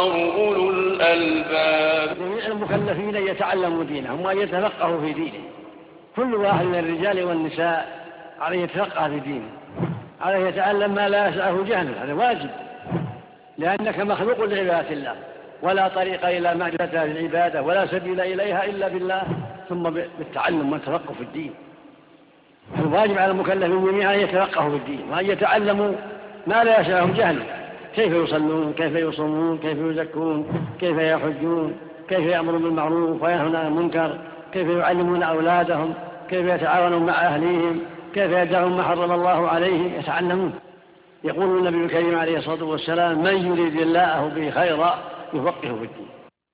أولو الألباب. جميع المكلفين يتعلموا دينهم وأن يتفقهوا في دينه. كل واحد من الرجال والنساء عليه يتفقه في دينه، عليه يتعلم ما لا يسعه جهله، هذا واجب، لأنك مخلوق لعبادة الله، ولا طريق إلى معرفة العبادة ولا سبيل إليها إلا بالله، ثم بالتعلم والتفقه في الدين. الواجب على المكلفين جميعا أن يتفقهوا في الدين وأن يتعلموا ما لا يسعهم جهله، كيف يصلون، كيف يصومون، كيف يزكون، كيف يحجون، كيف يأمرون بالمعروف وينهون عن المنكر، كيف يعلمون أولادهم، كيف يتعاونون مع أهليهم، كيف يدعون ما حرم الله عليهم، يتعلمون. يقول النبي الكريم عليه الصلاة والسلام: من يريد الله به خيرا يفقهه في الدين.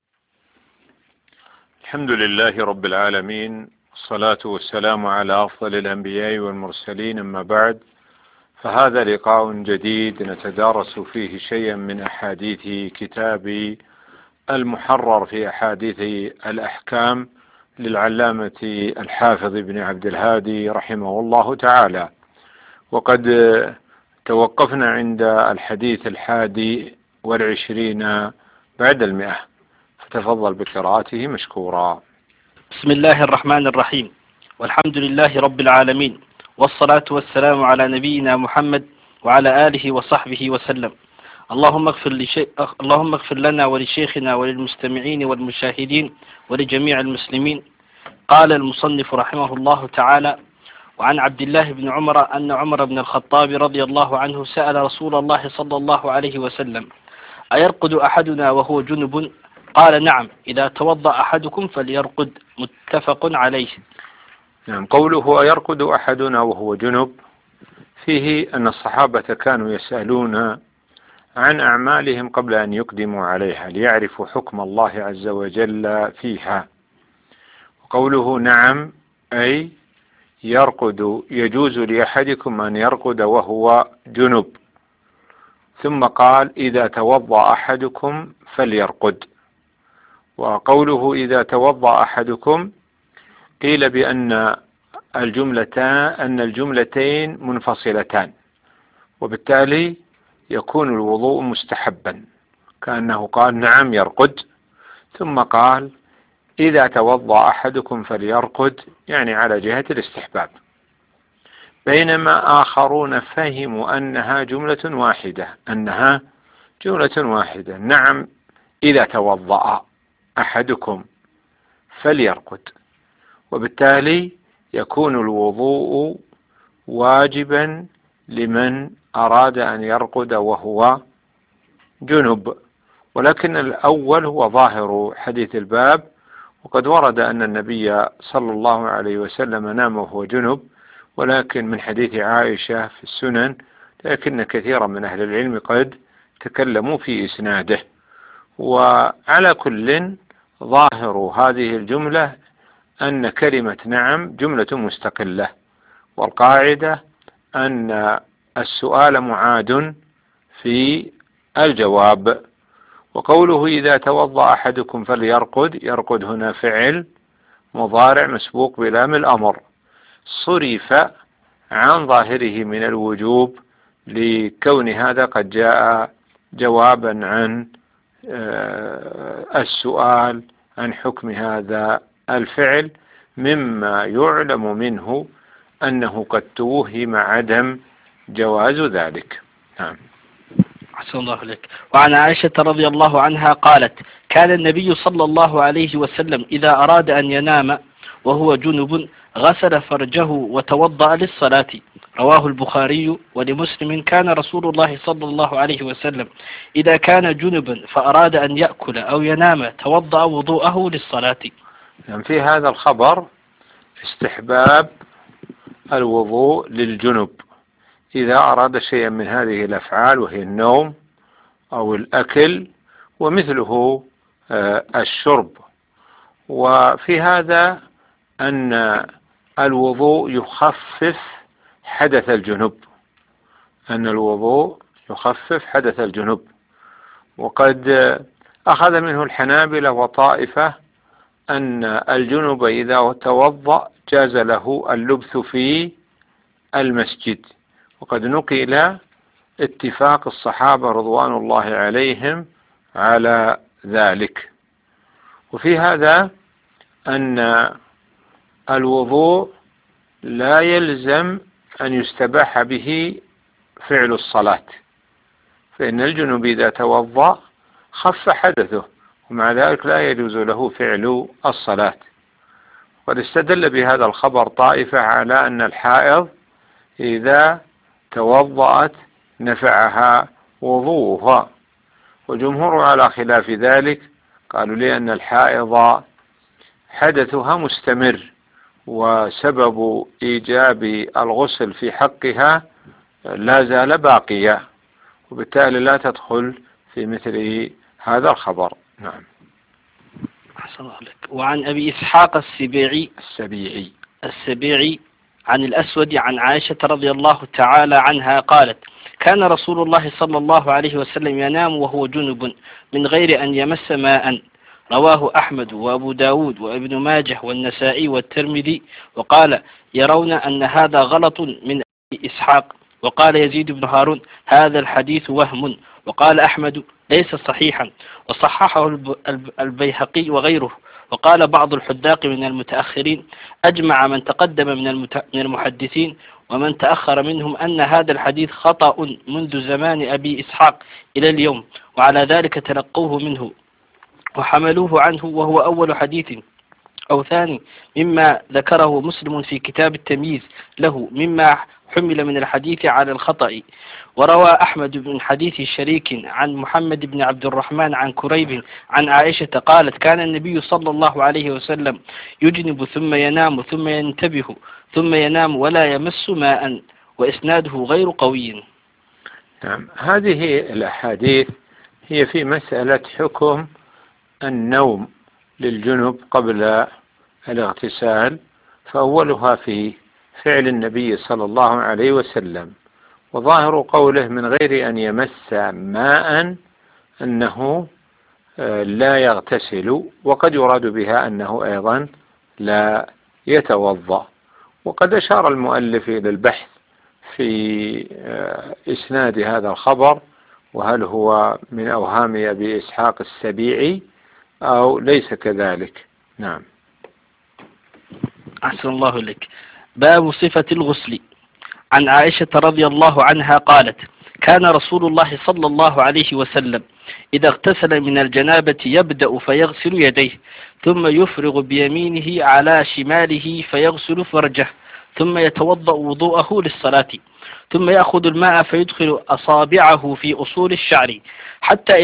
الحمد لله رب العالمين، والصلاة والسلام على أفضل الأنبياء والمرسلين، أما بعد، فهذا لقاء جديد نتدارس فيه شيئا من أحاديث كتاب المحرر في أحاديث الأحكام للعلامة الحافظ ابن عبد الهادي رحمه الله تعالى. وقد توقفنا عند الحديث 21 بعد 100، فتفضل بقراءته مشكورا. بسم الله الرحمن الرحيم، والحمد لله رب العالمين، والصلاة والسلام على نبينا محمد وعلى آله وصحبه وسلم. اللهم اغفر لنا ولشيخنا وللمستمعين والمشاهدين ولجميع المسلمين. قال المصنف رحمه الله تعالى: وعن عبد الله بن عمر أن عمر بن الخطاب رضي الله عنه سأل رسول الله صلى الله عليه وسلم: أيرقد أحدنا وهو جنب؟ قال: نعم، إذا توضأ أحدكم فليرقد. متفق عليه. نعم، قوله أيرقد أحدنا وهو جنب فيه أن الصحابة كانوا يسألون عن أعمالهم قبل أن يقدموا عليها ليعرفوا حكم الله عز وجل فيها. وقوله نعم أي يرقد، يجوز لأحدكم أن يرقد وهو جنب. ثم قال: إذا توضأ أحدكم فليرقد. وقوله إذا توضأ أحدكم قيل بأن الجملتين منفصلتان، وبالتالي يكون الوضوء مستحبا، كأنه قال نعم يرقد، ثم قال إذا توضأ أحدكم فليرقد، يعني على جهة الاستحباب. بينما آخرون فهموا أنها جملة واحدة، نعم إذا توضأ أحدكم فليرقد، وبالتالي يكون الوضوء واجبا لمن أراد أن يرقد وهو جنب. ولكن الأول هو ظاهر حديث الباب، وقد ورد أن النبي صلى الله عليه وسلم نام وهو جنب، ولكن من حديث عائشة في السنن، لكن كثيرا من أهل العلم قد تكلموا في إسناده. وعلى كل ظاهر هذه الجملة أن كلمة نعم جملة مستقلة، والقاعدة أن السؤال معاد في الجواب. وقوله إذا توضأ أحدكم فليرقد، يرقد هنا فعل مضارع مسبوق بلام الأمر، صرف عن ظاهره من الوجوب لكون هذا قد جاء جوابا عن السؤال عن حكم هذا الفعل، مما يعلم منه أنه قد توهم عدم جواز ذلك. نعم. أحسن الله إليك. وعن عائشة رضي الله عنها قالت: كان النبي صلى الله عليه وسلم إذا أراد أن ينام وهو جنب غسل فرجه وتوضأ للصلاة. رواه البخاري. ولمسلم: كان رسول الله صلى الله عليه وسلم إذا كان جنبا فأراد أن يأكل أو ينام توضأ وضوءه للصلاة. يعني في هذا الخبر استحباب الوضوء للجنب إذا أراد شيئا من هذه الأفعال، وهي النوم أو الأكل ومثله الشرب. وفي هذا أن الوضوء يخفف حدث الجنب، وقد أخذ منه الحنابلة وطائفة أن الجنب إذا توضأ جاز له اللبث في المسجد. وقد نقل اتفاق الصحابة رضوان الله عليهم على ذلك. وفي هذا أن الوضوء لا يلزم أن يستباح به فعل الصلاة، فإن الجنوب إذا توضأ خف حدثه، ومع ذلك لا يجوز له فعل الصلاة. قد استدل بهذا الخبر طائفة على أن الحائض إذا توضأت نفعها وضوءها، والجمهور على خلاف ذلك، قالوا لأن الحائض حدثها مستمر، وسبب إيجاب الغسل في حقها لا زال باقيا، وبالتالي لا تدخل في مثل هذا الخبر. نعم. أحسن الله لك. وعن أبي إسحاق السبيعي عن الأسود عن عائشة رضي الله تعالى عنها قالت: كان رسول الله صلى الله عليه وسلم ينام وهو جنب من غير أن يمس ماء. رواه أحمد وأبو داود وابن ماجه والنسائي والترمذي، وقال: يرون أن هذا غلط من أبي إسحاق. وقال يزيد بن هارون: هذا الحديث وهم. وقال أحمد: ليس صحيحا، وصححه البيهقي وغيره. وقال بعض الحداق من المتأخرين: أجمع من تقدم من المحدثين ومن تأخر منهم أن هذا الحديث خطأ منذ زمان أبي إسحاق إلى اليوم، وعلى ذلك تلقوه منه وحملوه عنه، وهو أول حديث أو ثاني مما ذكره مسلم في كتاب التمييز له مما حمل من الحديث على الخطأ. وروى أحمد بن حديث شريك عن محمد بن عبد الرحمن عن كريب عن عائشة قالت: كان النبي صلى الله عليه وسلم يجنب ثم ينام ثم ينتبه ثم ينام ولا يمس ماء، وإسناده غير قوي. نعم. هذه الأحاديث هي في مسألة حكم النوم للجنب قبل الاغتسال، فأولها في فعل النبي صلى الله عليه وسلم، وظاهر قوله من غير أن يمس ماء أنه لا يغتسل، وقد يراد بها أنه أيضا لا يتوضأ. وقد أشار المؤلف إلى البحث في إسناد هذا الخبر، وهل هو من أوهام أبي إسحاق السبيعي أو ليس كذلك. نعم. أحسن الله لك. باب صفة الغسل. عن عائشة رضي الله عنها قالت: كان رسول الله صلى الله عليه وسلم إذا اغتسل من الجنابة يبدأ فيغسل يديه، ثم يفرغ بيمينه على شماله فيغسل فرجه، ثم يتوضأ وضوءه للصلاة، ثم يأخذ الماء فيدخل أصابعه في أصول الشعر حتى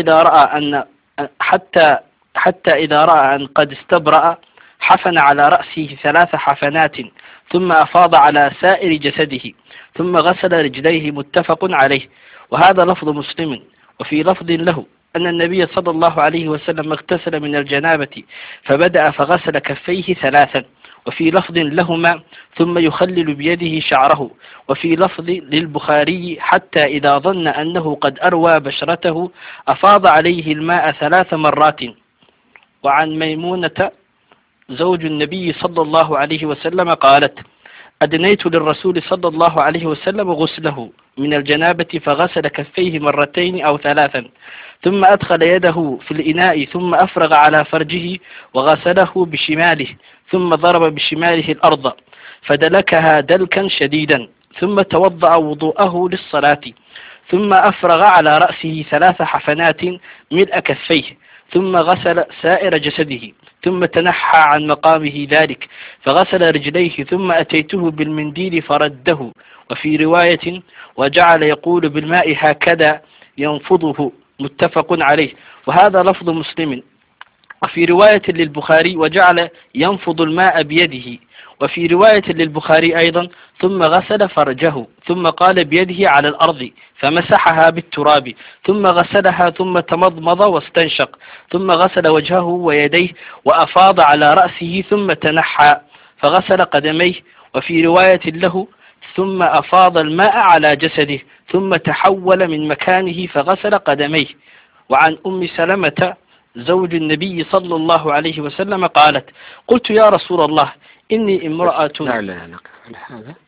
إذا رأى أن قد استبرأ حفن على رأسه 3 حفنات، ثم أفاض على سائر جسده، ثم غسل رجليه. متفق عليه. وهذا لفظ مسلم. وفي لفظ له أن النبي صلى الله عليه وسلم اغتسل من الجنابة فبدأ فغسل كفيه 3، وفي لفظ لهما ثم يخلل بيده شعره. وفي لفظ للبخاري حتى إذا ظن أنه قد أروى بشرته أفاض عليه الماء 3 مرات. وعن ميمونة زوج النبي صلى الله عليه وسلم قالت: أدنيت للرسول صلى الله عليه وسلم غسله من الجنابة فغسل كفيه 2 أو 3، ثم أدخل يده في الإناء ثم أفرغ على فرجه وغسله بشماله، ثم ضرب بشماله الأرض فدلكها دلكا شديدا، ثم توضأ وضوءه للصلاة، ثم أفرغ على رأسه 3 حفنات ملء كفيه، ثم غسل سائر جسده، ثم تنحى عن مقامه ذلك فغسل رجليه، ثم أتيته بالمنديل فرده. وفي رواية: وجعل يقول بالماء هكذا ينفضه. متفق عليه. وهذا لفظ مسلم. وفي رواية للبخاري: وجعل ينفض الماء بيده. وفي رواية للبخاري أيضا: ثم غسل فرجه، ثم قال بيده على الأرض فمسحها بالتراب، ثم غسلها، ثم تمضمض واستنشق، ثم غسل وجهه ويديه وأفاض على رأسه، ثم تنحى فغسل قدميه. وفي رواية له: ثم أفاض الماء على جسده، ثم تحول من مكانه فغسل قدميه. وعن أم سلمة زوج النبي صلى الله عليه وسلم قالت: قلت يا رسول الله إني امرأة. لا نقف على هذا.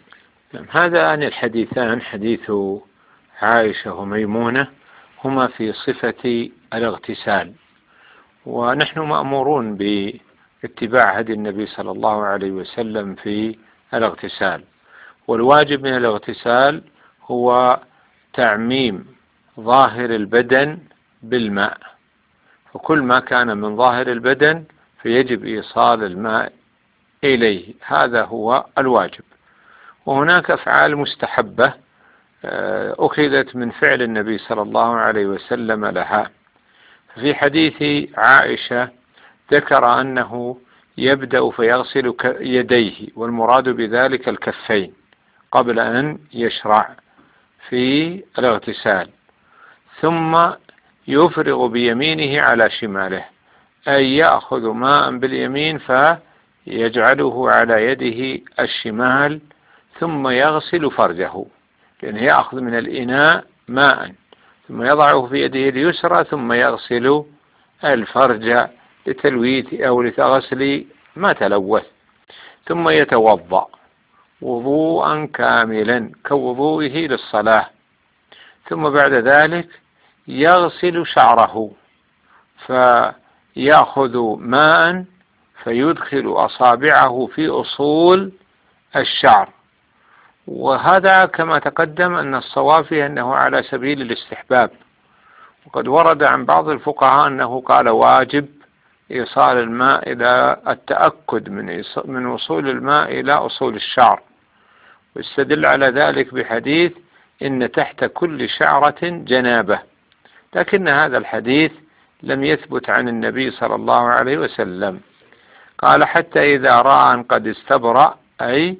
هذان الحديثان، حديث عائشة وميمونة، هما في صفة الاغتسال. ونحن مأمورون باتباع هدي النبي صلى الله عليه وسلم في الاغتسال، والواجب من الاغتسال هو تعميم ظاهر البدن بالماء، فكل ما كان من ظاهر البدن فيجب إيصال الماء إليه، هذا هو الواجب. وهناك أفعال مستحبة أخذت من فعل النبي صلى الله عليه وسلم لها. في حديث عائشة ذكر أنه يبدأ فيغسل يديه، والمراد بذلك الكفين، قبل أن يشرع في الاغتسال، ثم يفرغ بيمينه على شماله، أي يأخذ ماء باليمين فيجعله على يده الشمال، ثم يغسل فرجه، لأنه يأخذ من الإناء ماء ثم يضعه في يده اليسرى، ثم يغسل الفرج لتلويث أو لغسل ما تلوث، ثم يتوضأ وضوءا كاملا كوضوئه للصلاة، ثم بعد ذلك يغسل شعره، فيأخذ ماء فيدخل أصابعه في أصول الشعر، وهذا كما تقدم أن الصواب فيه أنه على سبيل الاستحباب، وقد ورد عن بعض الفقهاء أنه قال واجب إيصال الماء إلى التأكد من وصول الماء إلى أصول الشعر، واستدل على ذلك بحديث إن تحت كل شعرة جنابة، لكن هذا الحديث لم يثبت عن النبي صلى الله عليه وسلم. قال حتى إذا رأى أن قد استبرأ، أي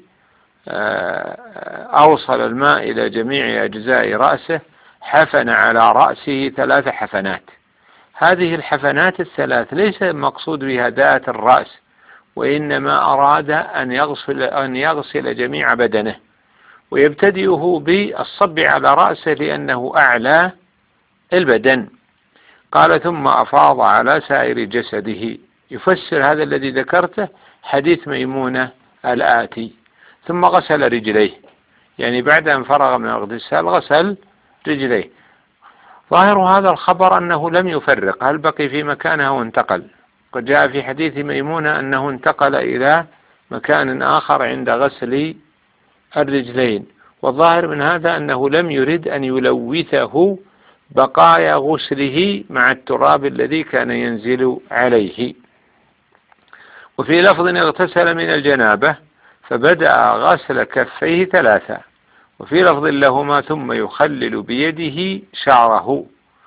أوصل الماء إلى جميع أجزاء رأسه، حفن على رأسه 3 حفنات. هذه الحفنات الثلاث ليس المقصود بها ذات الرأس، وإنما أراد أن يغسل جميع بدنه، ويبتدئه بالصب على رأسه لأنه أعلى البدن. قال ثم أفاض على سائر جسده. يفسر هذا الذي ذكرته حديث ميمونة الآتي. ثم غسل رجليه، يعني بعد أن فرغ من الاغتسال غسل رجليه. ظاهر هذا الخبر أنه لم يفرق هل بقي في مكانه أو انتقل. قد جاء في حديث ميمونة أنه انتقل إلى مكان آخر عند غسل الرجلين، والظاهر من هذا أنه لم يرد أن يلوثه بقايا غسله مع التراب الذي كان ينزل عليه. وفي لفظ اغتسل من الجنابة فبدأ غسل كفيه 3، وفي لفظ لهما ثم يخلل بيده شعره،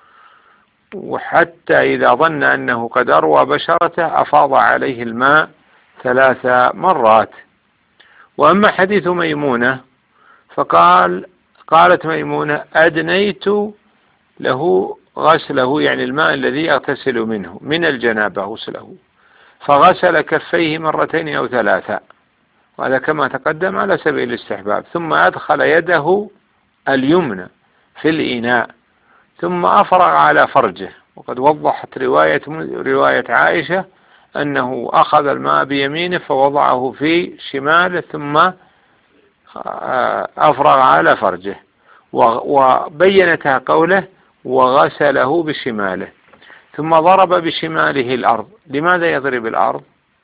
وحتى إذا ظن أنه قد أروى بشرته أفاض عليه الماء 3 مرات. وأما حديث ميمونة قالت ميمونة أدنيت له غسله، يعني الماء الذي يغتسل منه من الجنابة غسله، فغسل كفيه 2 أو 3، وهذا كما تقدم على سبيل الاستحباب. ثم أدخل يده اليمنى في الإناء ثم أفرغ على فرجه. وقد وضحت رواية عائشة أنه أخذ الماء بيمينه فوضعه في شماله ثم أفرغ على فرجه، وبينتها قوله وغسله بشماله، ثم ضرب بشماله الأرض. لماذا يضرب الأرض؟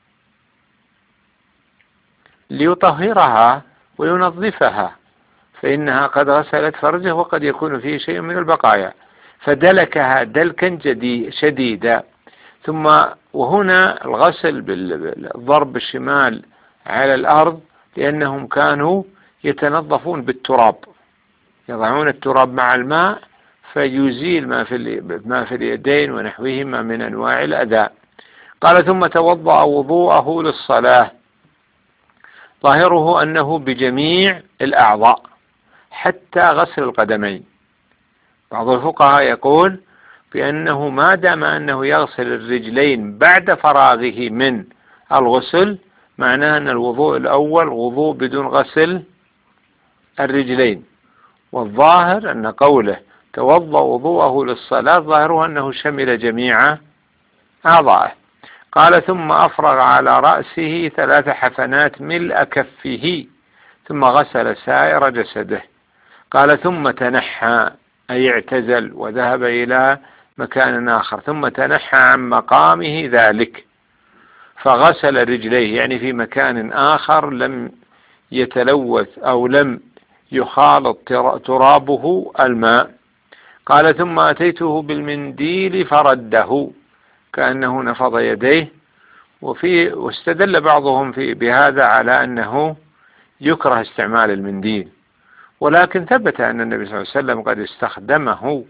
ليطهرها وينظفها، فإنها قد غسلت فرجه وقد يكون فيه شيء من البقايا، فدلكها دلكا شديدا. ثم وهنا الغسل بالضرب بالشمال على الأرض لأنهم كانوا يتنظفون بالتراب، يضعون التراب مع الماء فيزيل ما في اليدين ونحوهما من أنواع الأذى. قال ثم توضأ وضوءه للصلاة. ظاهره أنه بجميع الأعضاء حتى غسل القدمين. بعض الفقهاء يقول بأنه ما دام أنه يغسل الرجلين بعد فراغه من الغسل معناه أن الوضوء الأول وضوء بدون غسل الرجلين، والظاهر أن قوله توضأ وضوءه للصلاة ظاهره أنه شمل جميع أعضائه. قال ثم أفرغ على رأسه 3 حفنات ملء كفه ثم غسل سائر جسده. قال ثم تنحى أي اعتزل وذهب إلى مكان آخر ثم تنحى عن مقامه ذلك فغسل رجليه، يعني في مكان آخر لم يتلوث أو لم يخالط ترابه الماء. قال ثم أتيته بالمنديل فرده، كأنه نفض يديه. واستدل بعضهم بهذا على أنه يكره استعمال المنديل، ولكن ثبت أن النبي صلى الله عليه وسلم قد استخدمه،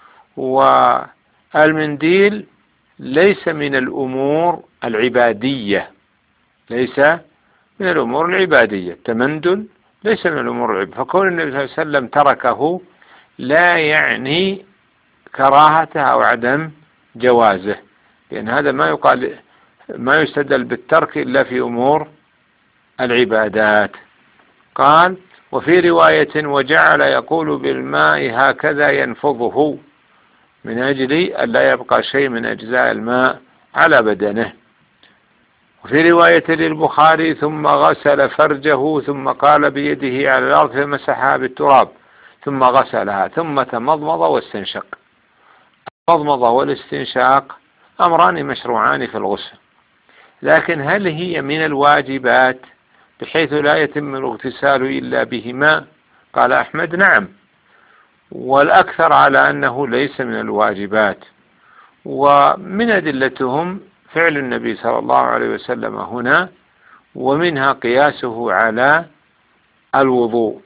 والمنديل ليس من الأمور العبادية، ليس من الأمور العبادية، التمندل ليس من الأمور العبادية، فكون النبي صلى الله عليه وسلم تركه لا يعني كراهته أو عدم جوازه، لأن هذا ما يستدل بالترك إلا في أمور العبادات. قال وفي رواية وجعل يقول بالماء هكذا ينفضه، من أجل أن لا يبقى شيء من أجزاء الماء على بدنه. وفي رواية للبخاري ثم غسل فرجه ثم قال بيده على الأرض فمسحها بالتراب ثم غسلها ثم تمضمض واستنشق. المضمضة والاستنشاق أمران مشروعان في الغسل، لكن هل هي من الواجبات بحيث لا يتم الاغتسال إلا بهما؟ قال أحمد نعم، والأكثر على أنه ليس من الواجبات. ومن أدلتهم فعل النبي صلى الله عليه وسلم هنا، ومنها قياسه على الوضوء،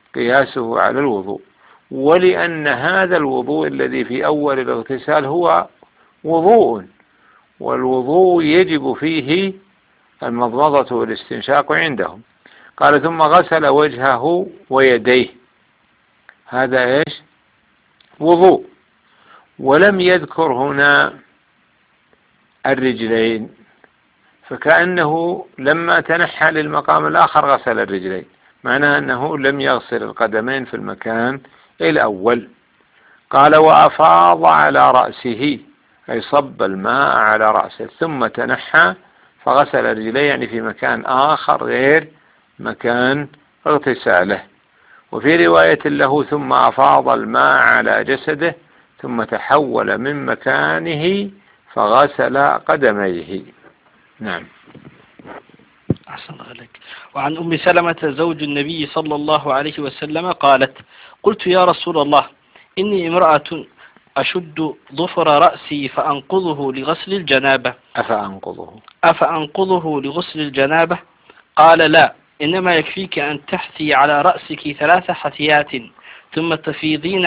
ولأن هذا الوضوء الذي في أول الاغتسال هو وضوء، والوضوء يجب فيه المضمضة والاستنشاق عندهم. قال ثم غسل وجهه ويديه، هذا ايش؟ وضوء. ولم يذكر هنا الرجلين، فكأنه لما تنحى للمقام الآخر غسل الرجلين، معناه أنه لم يغسل القدمين في المكان الأول. قال وأفاض على رأسه، أي صب الماء على رأسه ثم تنحى فغسل رجليه، يعني في مكان آخر غير مكان اغتساله. وفي رواية له ثم أفاض الماء على جسده ثم تحول من مكانه فغسل قدميه. نعم. أحسن عليك. وعن أم سلمة زوج النبي صلى الله عليه وسلم قالت قلت يا رسول الله إني امرأة أشد ظفر رأسي فأنقضه لغسل الجنابة، أفأنقضه لغسل الجنابة؟ قال لا، إنما يكفيك أن تحثي على رأسك 3 حثيات ثم تفيضين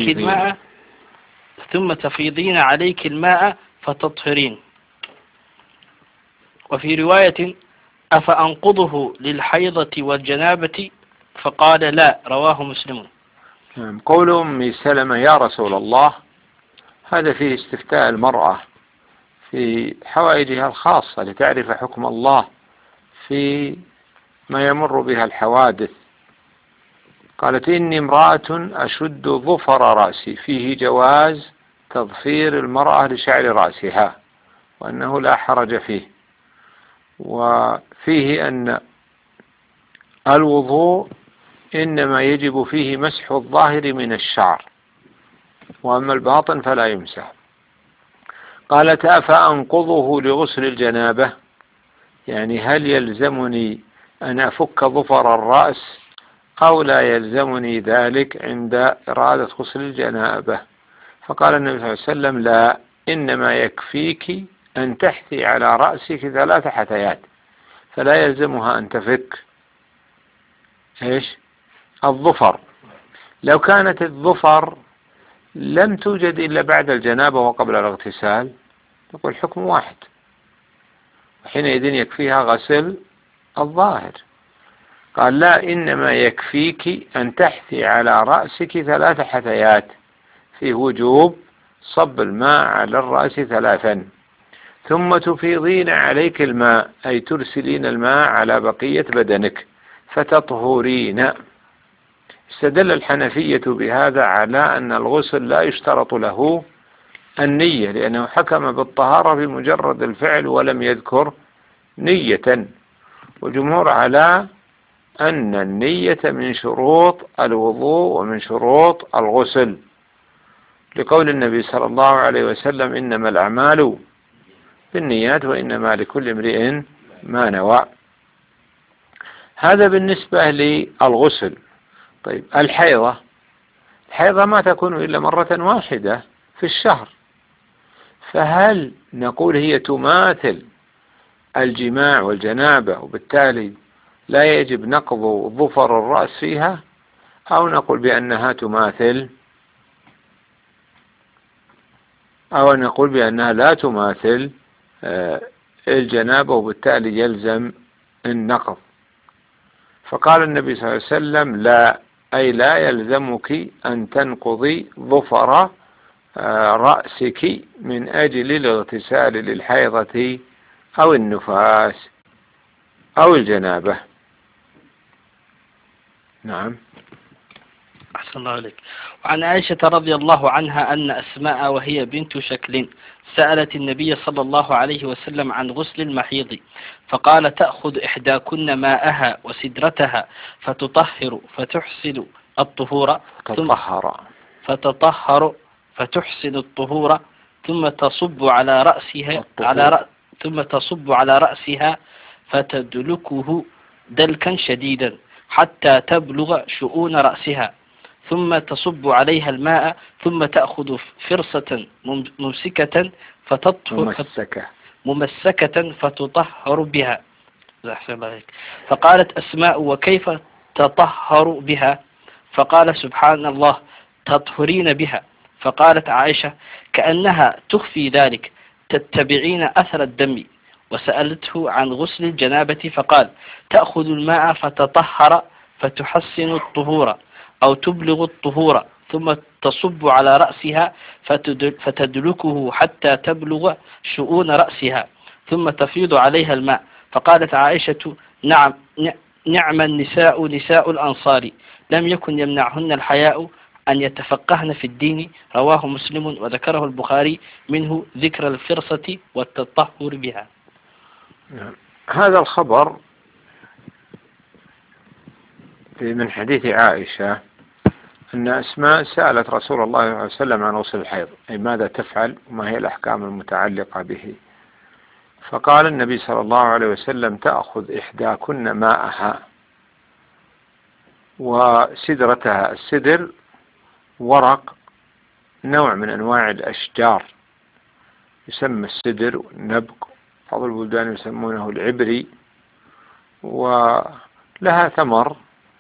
عليك الماء فتطهرين. وفي رواية أفأنقضه للحيضة والجنابة؟ فقال لا، رواه مسلم. قول أم سلمة يا رسول الله، هذا فيه استفتاء المرأة في حوائجها الخاصة لتعرف حكم الله في ما يمر بها الحوادث. قالت إني امرأة أشد ظفر رأسي، فيه جواز تظفير المرأة لشعر رأسها وأنه لا حرج فيه، وفيه أن الوضوء إنما يجب فيه مسح الظاهر من الشعر، وأما الباطن فلا يمسح. قالت أفأنقضه لغسل الجنابة، يعني هل يلزمني أن أفك ظفر الرأس أو لا يلزمني ذلك عند إرادة غسل الجنابة؟ فقال النبي صلى الله عليه وسلم لا، إنما يكفيك أن تحثي على رأسك 3 حثيات، فلا يلزمها أن تفك الظفر. لو كانت الظفر لم توجد إلا بعد الجنابة وقبل الاغتسال نقول حكم واحد، وحينئذ يكفيها غسل الظاهر. قال لا، إنما يكفيك أن تحثي على رأسك 3 حثيات، في وجوب صب الماء على الرأس 3، ثم تفيضين عليك الماء، أي ترسلين الماء على بقية بدنك فتطهرين. استدل الحنفية بهذا على أن الغسل لا يشترط له النية، لأنه حكم بالطهارة بمجرد الفعل ولم يذكر نية، والجمهور على أن النية من شروط الوضوء ومن شروط الغسل، لقول النبي صلى الله عليه وسلم: إنما الأعمال بالنيات وإنما لكل امرئ ما نوى. هذا بالنسبة للغسل. طيب الحيضة ما تكون إلا مرة واحدة في الشهر، فهل نقول هي تماثل الجماع والجنابة وبالتالي لا يجب نقض ظفر الرأس فيها، أو نقول بأنها تماثل، أو نقول بأنها لا تماثل الجنابة وبالتالي يلزم النقض؟ فقال النبي صلى الله عليه وسلم: لا، أي لا يلزمك أن تنقضي ظفر رأسك من أجل الاغتسال للحيضة أو النفاس أو الجنابة. نعم. أحسن الله عليك. وعن عائشة رضي الله عنها أن أسماء وهي بنت شكل سألت النبي صلى الله عليه وسلم عن غسل المحيض، فقال: تأخذ إحداكن ماءها وسدرتها فتطهر فتحسن الطهور فتحسن الطهور ثم تصب على رأسها فتدلكه دلكا شديدا حتى تبلغ شؤون رأسها، ثم تصب عليها الماء، ثم تأخذ فرصة ممسكة فتطهر بها. فقالت أسماء: وكيف تطهر بها؟ فقال: سبحان الله، تطهرين بها. فقالت عائشة: كأنها تخفي ذلك، تتبعين أثر الدم. وسألته عن غسل الجنابة فقال: تأخذ الماء فتطهر فتحسن الطهور أو تبلغ الطهور، ثم تصب على رأسها فتدلكه حتى تبلغ شؤون رأسها، ثم تفيض عليها الماء. فقالت عائشة: نعم النساء نساء الأنصار، لم يكن يمنعهن الحياء أن يتفقهن في الدين. رواه مسلم وذكره البخاري، منه ذكر الفرصة والتطهر بها. هذا الخبر من حديث عائشة أن أسماء سألت رسول الله صلى الله عليه وسلم عن غسل الحيض، أي ماذا تفعل وما هي الأحكام المتعلقة به. فقال النبي صلى الله عليه وسلم: تأخذ إحداكن ماءها وسدرتها. السدر ورق نوع من أنواع الأشجار، يسمى السدر والنبق، بعض البلدان يسمونه العبري، ولها ثمر،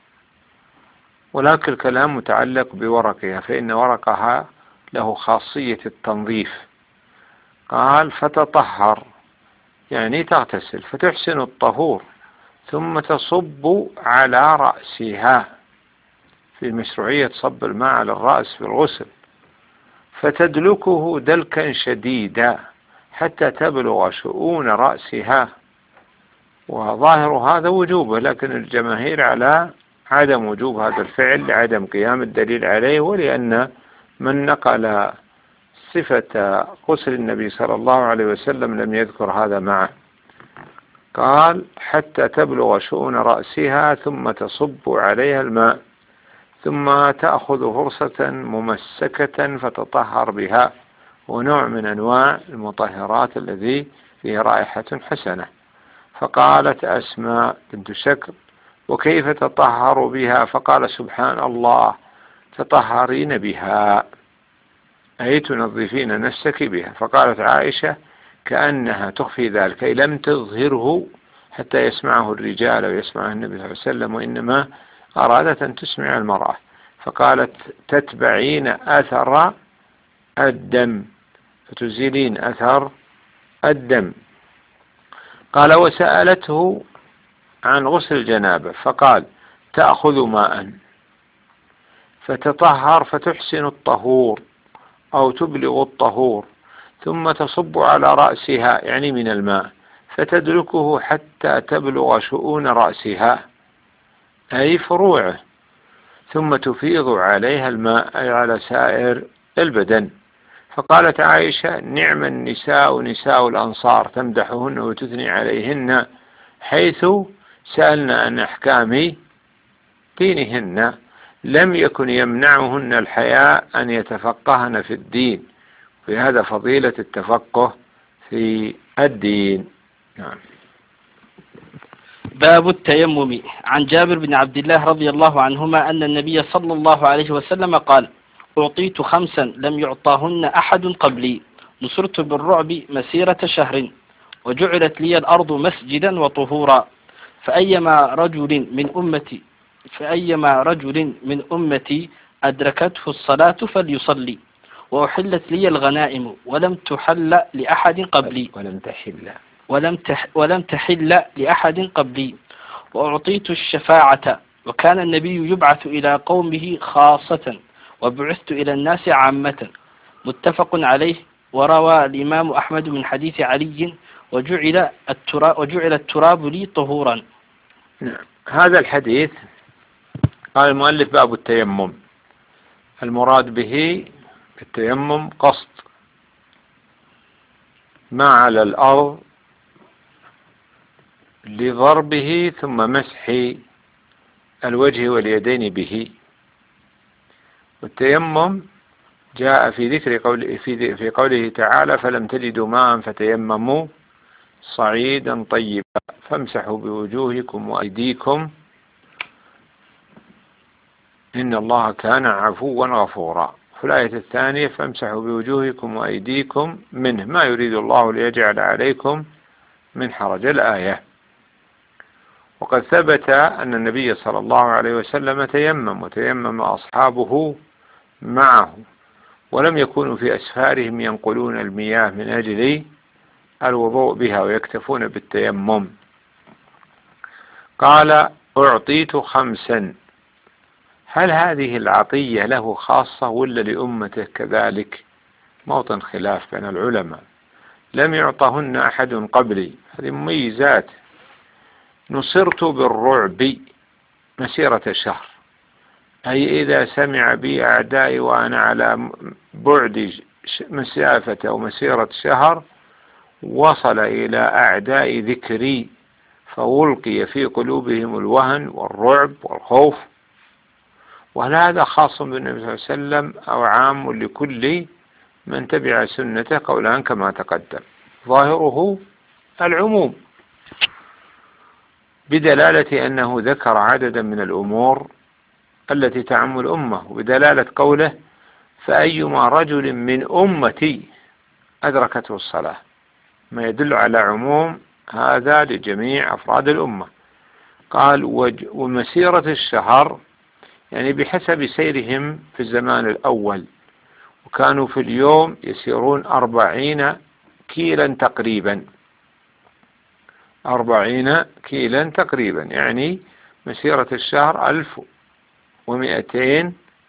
ولكن الكلام متعلق بورقها، فإن ورقها له خاصية التنظيف. قال: فتطهر يعني تغتسل، فتحسن الطهور، ثم تصب على رأسها، في مشروعية صب الماء على الرأس في الغسل، فتدلكه دلكا شديدا حتى تبلغ شؤون رأسها. وظاهر هذا وجوبه، لكن الجماهير على عدم وجوب هذا الفعل لعدم قيام الدليل عليه، ولأن من نقل صفة غسل النبي صلى الله عليه وسلم لم يذكر هذا معه. قال: حتى تبلغ شؤون رأسها، ثم تصب عليها الماء، ثم تأخذ فرصة ممسكة فتطهر بها، ونوع من أنواع المطهرات الذي فيه رائحة حسنة. فقالت أسماء بنت شكل: وكيف تطهر بها؟ فقال: سبحان الله، تطهرين بها، أي تنظفين نفسك بها. فقالت عائشة: كأنها تخفي ذلك، أي لم تظهره حتى يسمعه الرجال ويسمعه النبي صلى الله عليه وسلم، وإنما أرادت أن تسمع المرأة. فقالت: تتبعين أثر الدم، فتزيلين أثر الدم. قال: وسألته عن غسل الجنابة فقال: تأخذ ماء فتطهر فتحسن الطهور أو تبلغ الطهور، ثم تصب على رأسها يعني من الماء، فتدلكه حتى تبلغ شؤون رأسها أي فروعه، ثم تفيض عليها الماء أي على سائر البدن. فقالت عائشة: نعم النساء نساء الأنصار، تمدحهن وتثني عليهن حيث سألنا عن أحكام دينهن. لم يكن يمنعهن الحياء أن يتفقهن في الدين، في هذا فضيلة التفقه في الدين. نعم. باب التيمم. عن جابر بن عبد الله رضي الله عنهما أن النبي صلى الله عليه وسلم قال: أعطيت 5 لم يعطاهن أحد قبلي، نصرت بالرعب مسيرة شهر، وجعلت لي الأرض مسجدا وطهورا، فأيما رجل من أمتي أدركته الصلاة فليصلي، وأحلت لي الغنائم ولم تحل لأحد قبلي ولم تحل لأحد قبلي، وأعطيت الشفاعة، وكان النبي يبعث إلى قومه خاصة، وبعثت إلى الناس عامة. متفق عليه. وروى الإمام أحمد من حديث علي: وجعل التراب لي طهورا. هذا الحديث قال المؤلف: باب التيمم. المراد به التيمم قصد ما على الأرض لضربه ثم مسح الوجه واليدين به. والتيمم جاء في ذكر في قوله تعالى: فلم تجدوا ماء فتيمموا صعيدا طيبا فامسحوا بوجوهكم وأيديكم إن الله كان عفوا غفورا. في الآية الثانية: فامسحوا بوجوهكم وأيديكم منه ما يريد الله ليجعل عليكم من حرج. الآية. وقد ثبت أن النبي صلى الله عليه وسلم تيمم، وتيمم أصحابه معه، ولم يكونوا في أسفارهم ينقلون المياه من أجل الوضوء بها، ويكتفون بالتيمم. قال: أعطيت 5. هل هذه العطية له خاصة ولا لأمته كذلك؟ موطن خلاف بين العلماء. لم يعطهن أحد قبلي، هذه مميزات. نصرت بالرعب مسيرة شهر، أي إذا سمع بي أعدائي وأنا على بعد مسافة أو مسيرة شهر، وصل إلى أعداء ذكري فألقي في قلوبهم الوهن والرعب والخوف. وهل هذا خاص بالنبي صلى الله عليه وسلم أو عام لكل من تبع سنته؟ قولان كما تقدم. ظاهره العموم، بدلالة أنه ذكر عددا من الأمور التي تعم الأمة، وبدلالة قوله: فأيما رجل من أمتي أدركته الصلاة، ما يدل على عموم هذا لجميع أفراد الأمة. قال: ومسيرة الشهر، يعني بحسب سيرهم في الزمان الأول، وكانوا في اليوم يسيرون 40 كيلا تقريبا، 40 كيلا تقريبا، يعني مسيرة الشهر 1200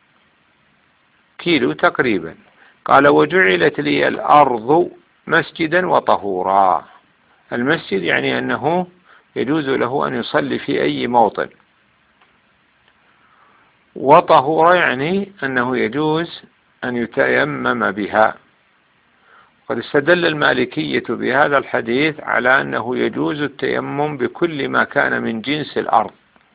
كيلو تقريبا. قال: وجعلت لي الأرض مسجدا وطهورا. المسجد يعني أنه يجوز له أن يصلي في أي موطن، وطهورا يعني أنه يجوز أن يتيمم بها. قد استدل المالكية بهذا الحديث على أنه يجوز التيمم بكل ما كان من جنس الأرض،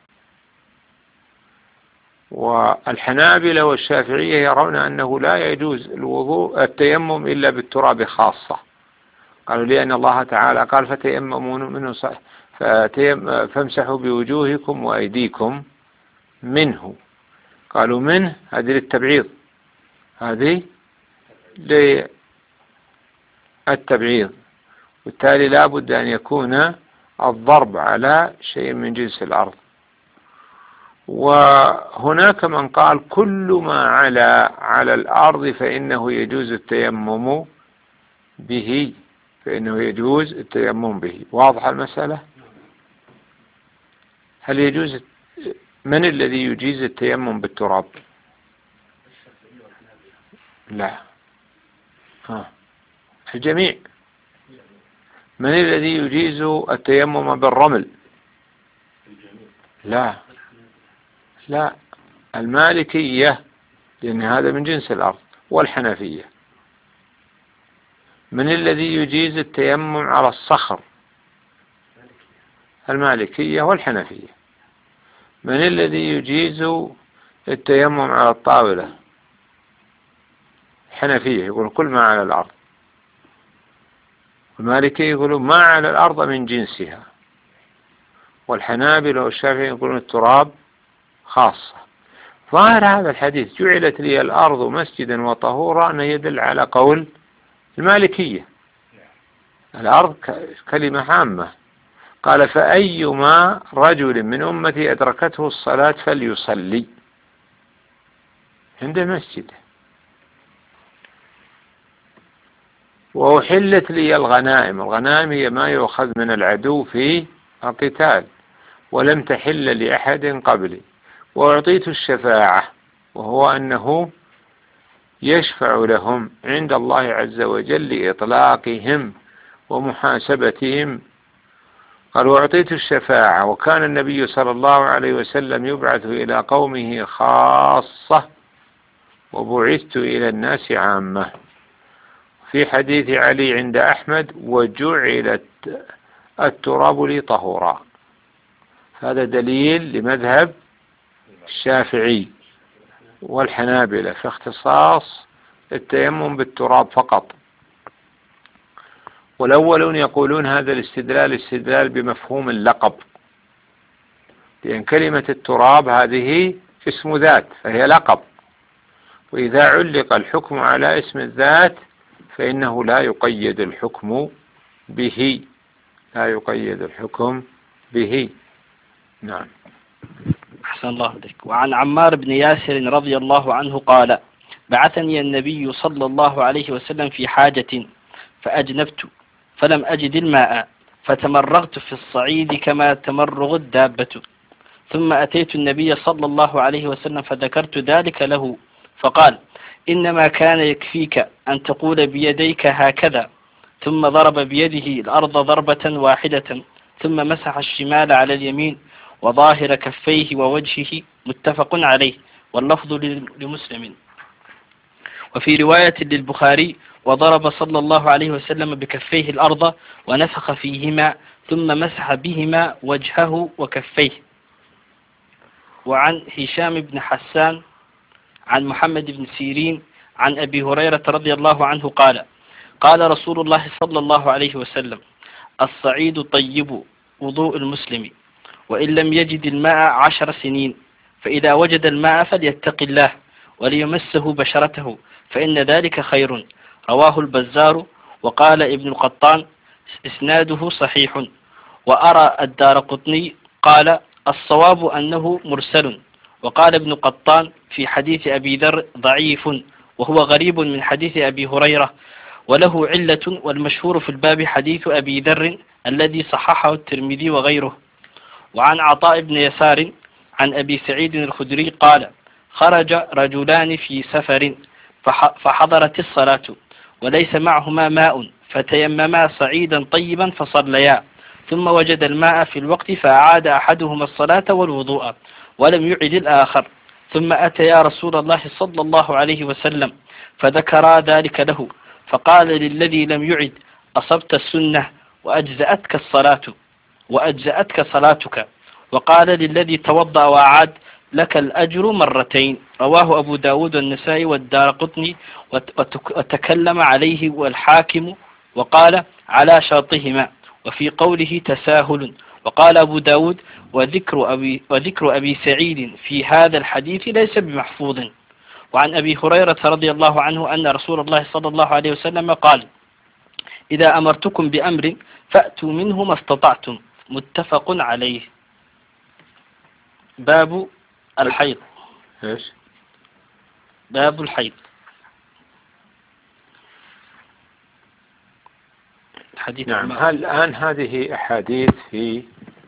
والحنابلة والشافعية يرون أنه لا يجوز التيمم إلا بالتراب خاصة. قالوا: لأن الله تعالى قال: فتيمموا منه فامسحوا بوجوهكم وأيديكم منه. قالوا: منه هذه للتبعيض، هذه للتبعيض، والتالي لا بد أن يكون الضرب على شيء من جنس الأرض. وهناك من قال: كل ما على الأرض فإنه يجوز التيمم به، واضح المسألة؟ هل يجوز؟ من الذي يجيز التيمم بالتراب؟ لا، الجميع. من الذي يجيز التيمم بالرمل؟ لا، المالكية، لأن هذا من جنس الأرض، والحنفية. من الذي يجيز التيمم على الصخر؟ المالكية والحنفية. من الذي يجيز التيمم على الطاولة، الحنفية يقولون كل ما على الأرض، المالكية يقولون ما على الأرض من جنسها، والحنابلة والشافعية يقولون التراب خاصة. ظاهر هذا الحديث جعلت لي الأرض مسجدا وطهورا أنه يدل على قول المالكية، الأرض كلمة عامة. قال فأيما رجل من أمتي أدركته الصلاة فليصلي عند المسجد. وأحلت لي الغنائم، الغنائم هي ما يؤخذ من العدو في القتال، ولم تحل لأحد قبلي. وأعطيت الشفاعة، وهو أنه يشفع لهم عند الله عز وجل لإطلاقهم ومحاسبتهم. قال وأعطيت الشفاعة، وكان النبي صلى الله عليه وسلم يبعث إلى قومه خاصة وبعثت إلى الناس عامة. في حديث علي عند أحمد وجعلت التراب لي طهورا. هذا دليل لمذهب الشافعي والحنابلة في اختصاص التيمم بالتراب فقط. والأولون يقولون هذا الاستدلال استدلال بمفهوم اللقب، لأن كلمة التراب هذه اسم ذات فهي لقب، وإذا علق الحكم على اسم الذات فإنه لا يقيد الحكم به، لا يقيد الحكم به. نعم. أحسن الله عليك. وعن عمار بن ياسر رضي الله عنه قال بعثني النبي صلى الله عليه وسلم في حاجة فأجنبت فلم أجد الماء فتمرغت في الصعيد كما تمرغ الدابة، ثم أتيت النبي صلى الله عليه وسلم فذكرت ذلك له فقال إنما كان يكفيك أن تقول بيديك هكذا، ثم ضرب بيده الأرض ضربة واحدة، ثم مسح الشمال على اليمين وظاهر كفيه ووجهه، متفق عليه، واللفظ لمسلم. وفي رواية للبخاري وضرب صلى الله عليه وسلم بكفيه الأرض ونفخ فيهما ثم مسح بهما وجهه وكفيه. وعن هشام بن حسان عن محمد بن سيرين عن أبي هريرة رضي الله عنه قال قال رسول الله صلى الله عليه وسلم الصعيد طيب وضوء المسلم، وإن لم يجد الماء 10 سنين، فإذا وجد الماء فليتق الله وليمسه بشرته فإن ذلك خير. رواه البزار. وقال ابن القطان إسناده صحيح. وأرى الدارقطني قال الصواب أنه مرسل. وقال ابن قطان في حديث أبي ذر ضعيف، وهو غريب من حديث أبي هريرة، وله علة، والمشهور في الباب حديث أبي ذر الذي صححه الترمذي وغيره. وعن عطاء بن يسار عن أبي سعيد الخدري قال خرج رجلان في سفر فحضرت الصلاة وليس معهما ماء، فتيمما صعيدا طيبا فصليا، ثم وجد الماء في الوقت فأعاد أحدهما الصلاة والوضوء ولم يعد الآخر، ثم أتيا رسول الله صلى الله عليه وسلم فذكرا ذلك له، فقال للذي لم يعد أصبت السنة وأجزأتك صلاتك، وقال للذي توضأ وأعاد لك الأجر مرتين. رواه أبو داود والنسائي والدارقطني، وتكلم عليه والحاكم وقال على شرطهما، وفي قوله تساهل. وقال أبو داود وذكر أبي سعيد في هذا الحديث ليس بمحفوظ. وعن أبي هريرة رضي الله عنه أن رسول الله صلى الله عليه وسلم قال إذا أمرتكم بأمر فأتوا منه ما استطعتم، متفق عليه. باب الحيض. إيش؟ باب الحيض. حديث نعم. الآن هذه أحاديث في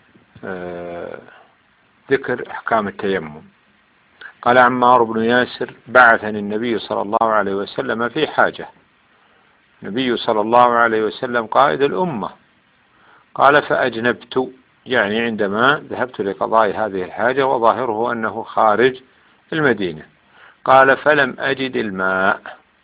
ذكر أحكام التيمم. قال عمار بن ياسر بعثني النبي صلى الله عليه وسلم في حاجة. النبي صلى الله عليه وسلم قائد الأمة. قال فأجنبت، يعني عندما ذهبت لقضاء هذه الحاجة، وظاهره أنه خارج المدينة. قال فلم أجد الماء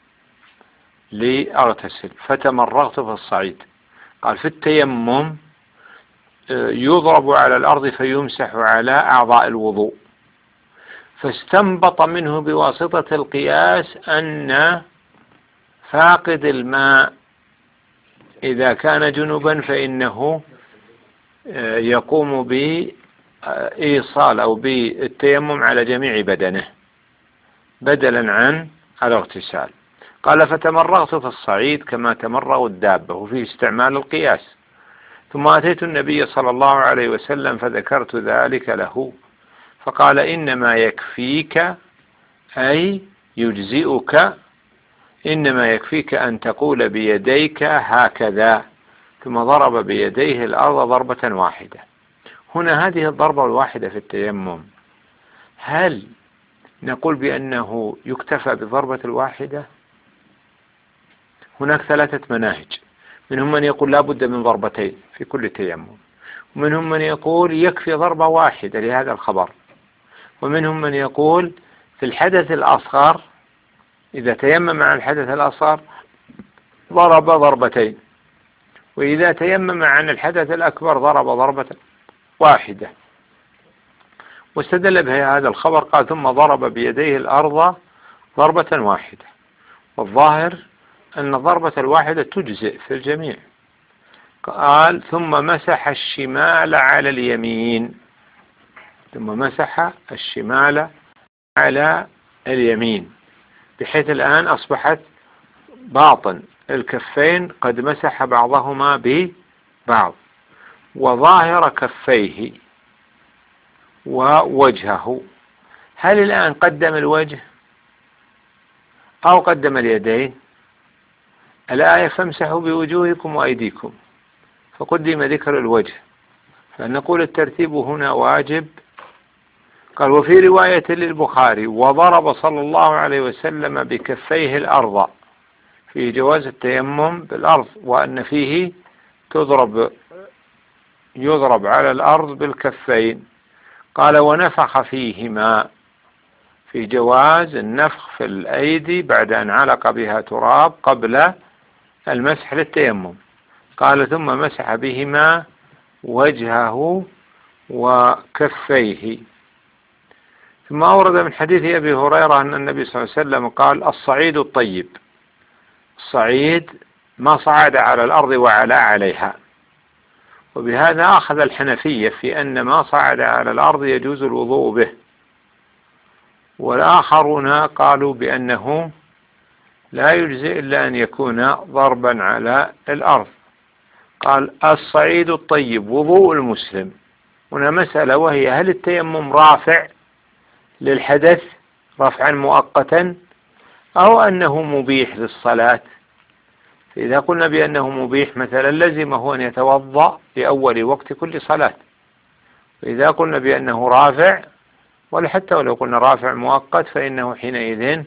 لأغتسل فتمرغت في الصعيد. قال في التيمم يضرب على الأرض فيمسح على أعضاء الوضوء، فاستنبط منه بواسطة القياس أن فاقد الماء إذا كان جنبا فإنه يقوم بإيصال أو بالتيمم على جميع بدنه بدلا عن الاغتسال. قال فتمرغت في الصعيد كما تمرغ الدابة، وفيه استعمال القياس. ثم أتيت النبي صلى الله عليه وسلم فذكرت ذلك له، فقال إنما يكفيك أي يجزئك، إنما يكفيك أن تقول بيديك هكذا، ثم ضرب بيديه الأرض ضربة واحدة. هنا هذه الضربة الواحدة في التيمم، هل نقول بأنه يكتفى بالضربة الواحدة؟ هناك ثلاثة مناهج، منهم من يقول لا بد من ضربتين في كل تيمم، ومنهم من يقول يكفي ضربة واحدة لهذا الخبر، ومنهم من يقول في الحدث الأصغر إذا تيمم عن الحدث الأصغر ضرب ضربتين، وإذا تيمم عن الحدث الأكبر ضرب ضربة واحدة. واستدل بهذا الخبر قال ثم ضرب بيديه الأرض ضربة واحدة، والظاهر أن الضربة الواحدة تجزئ في الجميع. قال ثم مسح الشمال على اليمين، ثم مسح الشمال على اليمين، بحيث الآن أصبحت باطن الكفين قد مسح بعضهما ببعض، وظاهر كفيه ووجهه. هل الآن قدم الوجه أو قدم اليدين؟ الآية فامسحوا بوجوهكم وأيديكم، فقدم ذكر الوجه، فنقول الترتيب هنا واجب. قال وفي رواية للبخاري وضرب صلى الله عليه وسلم بكفيه الأرض، في جواز التيمم بالأرض، وأن فيه يضرب على الأرض بالكفين. قال ونفخ فيهما، في جواز النفخ في الأيدي بعد أن علق بها تراب قبل المسح للتيمم. قال ثم مسح بهما وجهه وكفيه. ثم أورد من حديث أبي هريرة أن النبي صلى الله عليه وسلم قال الصعيد الطيب، الصعيد ما صعد على الأرض وعلى عليها. وبهذا أخذ الحنفية في أن ما صعد على الأرض يجوز الوضوء به، والآخرون قالوا بأنه لا يجزئ إلا أن يكون ضربا على الأرض. قال الصعيد الطيب وضوء المسلم. هنا مسألة، وهي هل التيمم رافع للحدث رفعا مؤقتا أو أنه مبيح للصلاة؟ فإذا قلنا بأنه مبيح مثلا لزمه أن يتوضأ لأول وقت كل صلاة. وإذا قلنا بأنه رافع، حتى ولو قلنا رافع مؤقت، فإنه حينئذ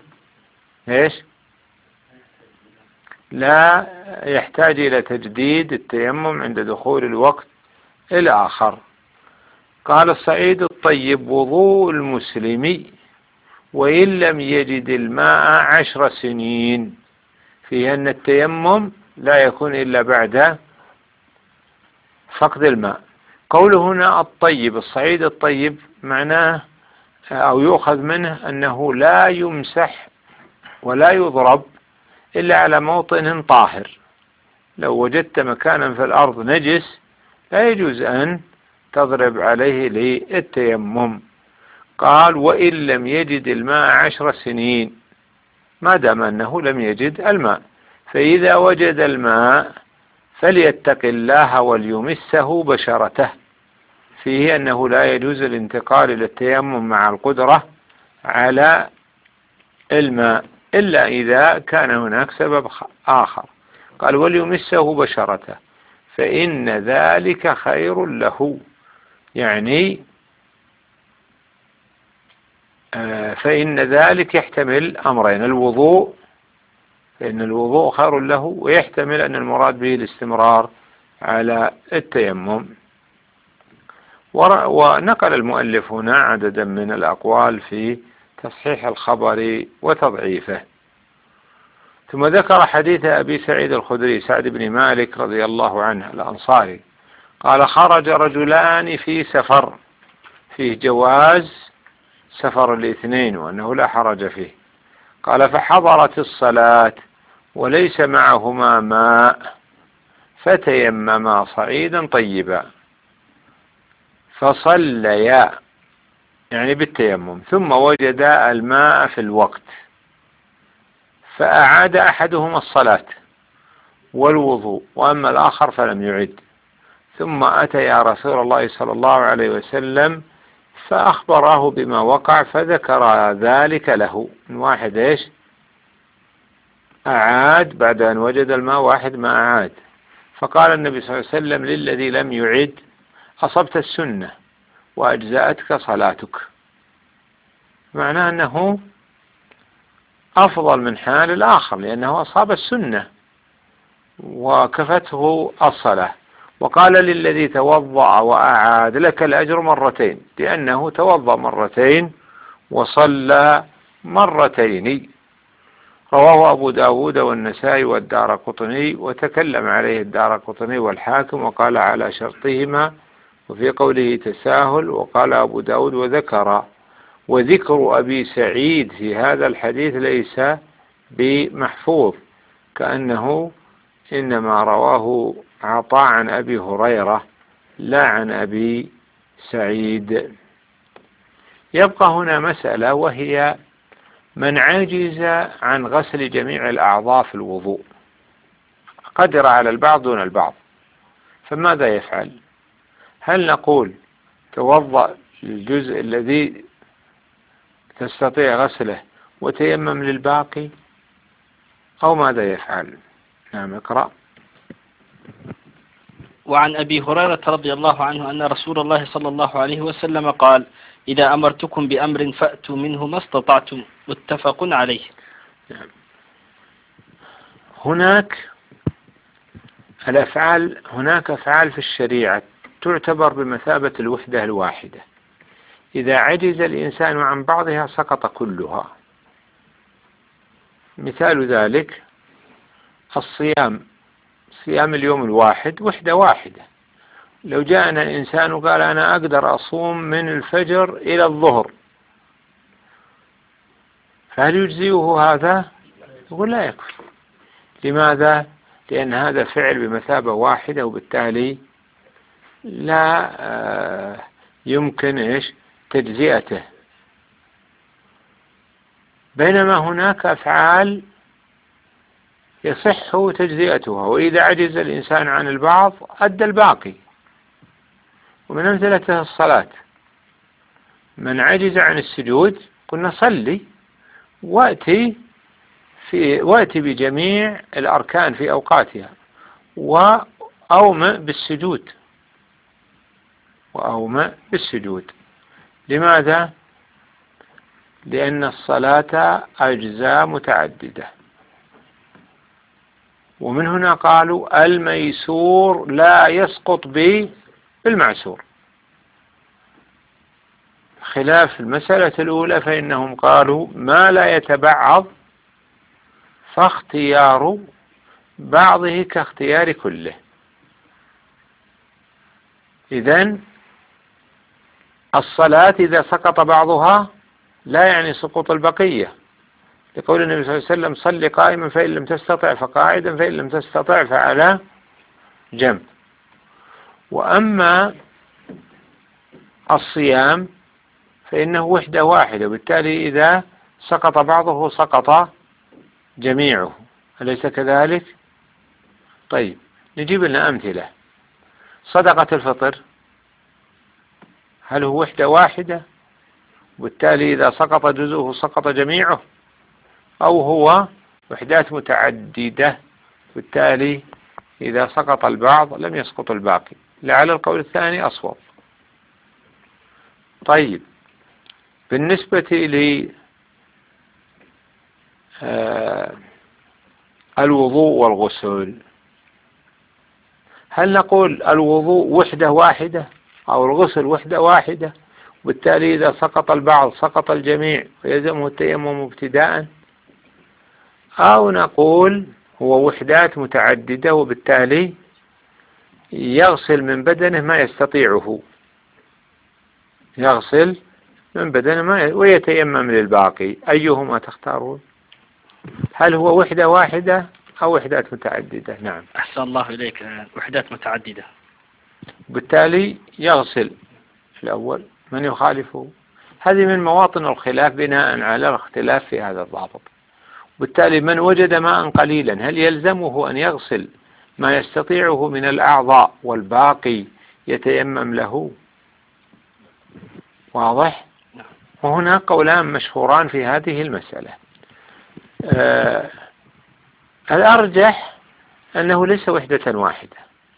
لا يحتاج إلى تجديد التيمم عند دخول الوقت الآخر. قال الصعيد الطيب وضوء المسلم وإن لم يجد الماء 10 سنين، في أن التيمم لا يكون إلا بعد فقد الماء. قوله هنا الطيب، الصعيد الطيب، معناه أو يؤخذ منه أنه لا يمسح ولا يضرب إلا على موطن طاهر. لو وجدت مكانا في الأرض نجس لا يجوز أن تضرب عليه للتيمم. قال وإن لم يجد الماء 10 سنين، ما دام أنه لم يجد الماء، فإذا وجد الماء فليتق الله وليمسه بشرته، فيه أنه لا يجوز الانتقال إلى التيمم مع القدرة على الماء إلا إذا كان هناك سبب آخر. قال وليمسه بشرته فإن ذلك خير له، يعني فإن ذلك يحتمل أمرين: الوضوء، فإن الوضوء خير له، ويحتمل أن المراد به الاستمرار على التيمم. ونقل المؤلف هنا عددا من الأقوال في تصحيح الخبر وتضعيفه. ثم ذكر حديث أبي سعيد الخدري سعد بن مالك رضي الله عنه الأنصاري قال خرج رجلان في سفر، فيه جواز سفر الاثنين وأنه لا حرج فيه. قال فحضرت الصلاة وليس معهما ماء فتيمما صعيدا طيبا فصليا يعني بالتيمم ثم وجدا الماء في الوقت فأعاد أحدهما الصلاة والوضوء وأما الآخر فلم يعد، ثم أتيا رسول الله صلى الله عليه وسلم فأخبره بما وقع فذكر ذلك له. من واحد إيش أعاد بعد أن وجد الماء، واحد ما أعاد، فقال النبي صلى الله عليه وسلم للذي لم يعد أصبت السنة وأجزأتك صلاتك، معناه أنه أفضل من حال الآخر لأنه أصاب السنة وكفته الصلاة. وقال للذي توضأ وأعاد لك الأجر مرتين لأنه توضأ مرتين وصلى مرتين. رواه أبو داود والنسائي والدارقطني وتكلم عليه الدارقطني والحاكم وقال على شرطهما، وفي قوله تساهل. وقال أبو داود وذكر أبي سعيد في هذا الحديث ليس بمحفوظ، كأنه إنما رواه عطاء عن أبي هريرة لا عن أبي سعيد. يبقى هنا مسألة وهي من عجز عن غسل جميع الأعضاء في الوضوء، قدر على البعض دون البعض، فماذا يفعل؟ هل نقول توضأ للجزء الذي تستطيع غسله وتيمم للباقي، أو ماذا يفعل؟ نعم اقرأ. وعن أبي هريرة رضي الله عنه أن رسول الله صلى الله عليه وسلم قال إذا أمرتكم بأمر فأتوا منه ما استطعتم، متفق عليه. هناك أفعال في الشريعة تعتبر بمثابة الوحدة الواحدة، إذا عجز الإنسان عن بعضها سقط كلها. مثال ذلك صيام اليوم الواحد وحدة واحدة. لو جاءنا إنسان وقال أنا أقدر أصوم من الفجر إلى الظهر، فهل يجزئه هذا؟ يقول لا يكفي. لماذا؟ لأن هذا فعل بمثابة واحدة وبالتالي لا يمكن تجزئته. بينما هناك أفعال يصح تجزئتها، وإذا عجز الإنسان عن البعض أدى الباقي. ومن أمثلته الصلاة، من عجز عن السجود قلنا صلي وأتي بجميع الأركان في أوقاتها وأومئ بالسجود. لماذا؟ لأن الصلاة أجزاء متعددة. ومن هنا قالوا الميسور لا يسقط بالمعسور، خلاف المسألة الأولى فإنهم قالوا ما لا يتبعض فاختيار بعضه كاختيار كله. إذن الصلاة إذا سقط بعضها لا يعني سقوط البقية، لقول النبي صلى الله عليه وسلم صل قائما فإن لم تستطع فقاعدا فإن لم تستطع فعلى جنب. وأما الصيام فإنه وحدة واحدة، وبالتالي إذا سقط بعضه سقط جميعه، أليس كذلك؟ طيب نجيب لنا أمثلة. صدقة الفطر هل هو وحدة واحدة وبالتالي إذا سقط جزءه سقط جميعه، أو هو وحدات متعددة بالتالي إذا سقط البعض لم يسقط الباقي؟ لعل القول الثاني أصوب. طيب بالنسبة للوضوء والغسل، هل نقول الوضوء وحدة واحدة أو الغسل وحدة واحدة وبالتالي إذا سقط البعض سقط الجميع ويلزمه التيمم ابتداء، أو نقول هو وحدات متعددة وبالتالي يغسل من بدنه ما يستطيعه، يغسل من بدنه ويتيمم للباقي، أيهما تختارون؟ هل هو وحدة واحدة أو وحدات متعددة؟ نعم. أحسن الله إليك، وحدات متعددة. بالتالي يغسل الأول. من يخالفه؟ هذه من مواطن الخلاف بناء على الاختلاف في هذا الضابط. بالتالي من وجد ماء قليلا هل يلزمه أن يغسل ما يستطيعه من الأعضاء والباقي يتيمم له؟ واضح؟ وهنا قولان مشهوران في هذه المسألة. الأرجح أنه ليس وحدة واحدة،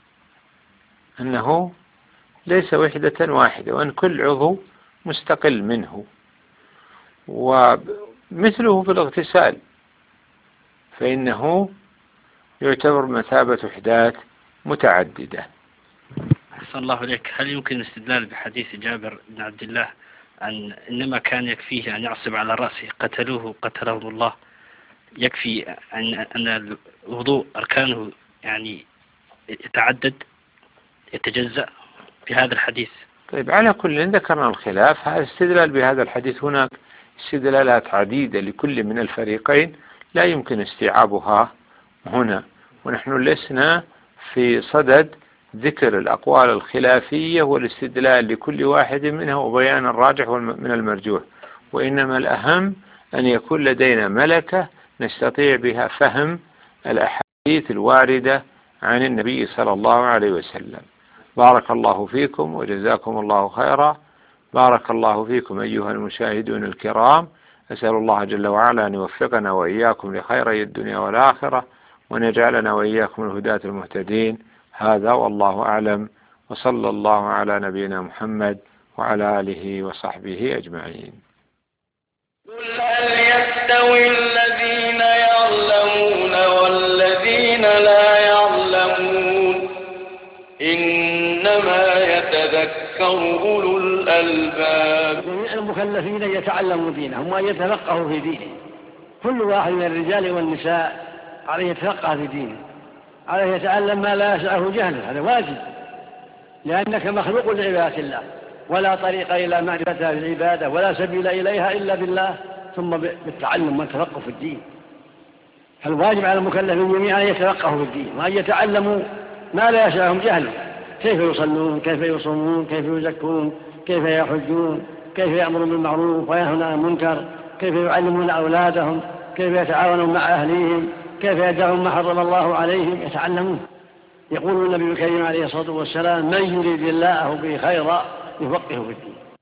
أنه ليس وحدة واحدة، وأن كل عضو مستقل منه، ومثله في الاغتسال فإنه يعتبر مثابة وحدات متعددة. أحسن الله إليك. هل يمكن الاستدلال بحديث جابر بن عبد الله أن إنما كان يكفيه أن يعصب على رأسه قتلوه قتلهم الله، يكفي أن الوضوء أركانه يعني يتعدد يتجزأ بهذا الحديث؟ طيب، على كل ذكرنا الخلاف. هذا استدلال بهذا الحديث، هناك استدلالات عديدة لكل من الفريقين لا يمكن استيعابها هنا، ونحن لسنا في صدد ذكر الأقوال الخلافية والاستدلال لكل واحد منها وبيان الراجح من المرجوح، وإنما الأهم أن يكون لدينا ملكة نستطيع بها فهم الأحاديث الواردة عن النبي صلى الله عليه وسلم. بارك الله فيكم وجزاكم الله خيرا. بارك الله فيكم أيها المشاهدون الكرام. أسأل الله جل وعلا أن يوفقنا وإياكم لخيري الدنيا والآخرة، وأن يجعلنا وإياكم الهداة المهتدين. هذا والله أعلم، وصلى الله على نبينا محمد وعلى آله وصحبه أجمعين. قل هل يستوي الذين يعلمون والذين لا يعلمون؟ إنما يتذكر أولو الألباب. جميع المكلفين يتعلموا دينهم وأن يتفقهوا في دينه. كل واحد من الرجال والنساء عليه يتفقه في دينه، عليه يتعلم ما لا يسعه جهله، هذا واجب، لأنك مخلوق لعبادة الله، ولا طريق إلى معرفتها بالعبادة ولا سبيل إليها إلا بالله، ثم بالتعلم والتفقه في الدين. فالواجب على المكلفين جميعا أن يتفقهوا في الدين وأن يتعلموا ما لا يسعهم جهله، كيف يصلون، كيف يصومون، كيف يزكون، كيف يحجون، كيف يأمرون بالمعروف وينهون عن المنكر، كيف يعلمون أولادهم، كيف يتعاونون مع أهليهم، كيف يدعون ما حرم الله عليهم، يتعلمون. يقول النبي الكريم عليه الصلاة والسلام: من يريد الله به خيرا يفقهه في الدين.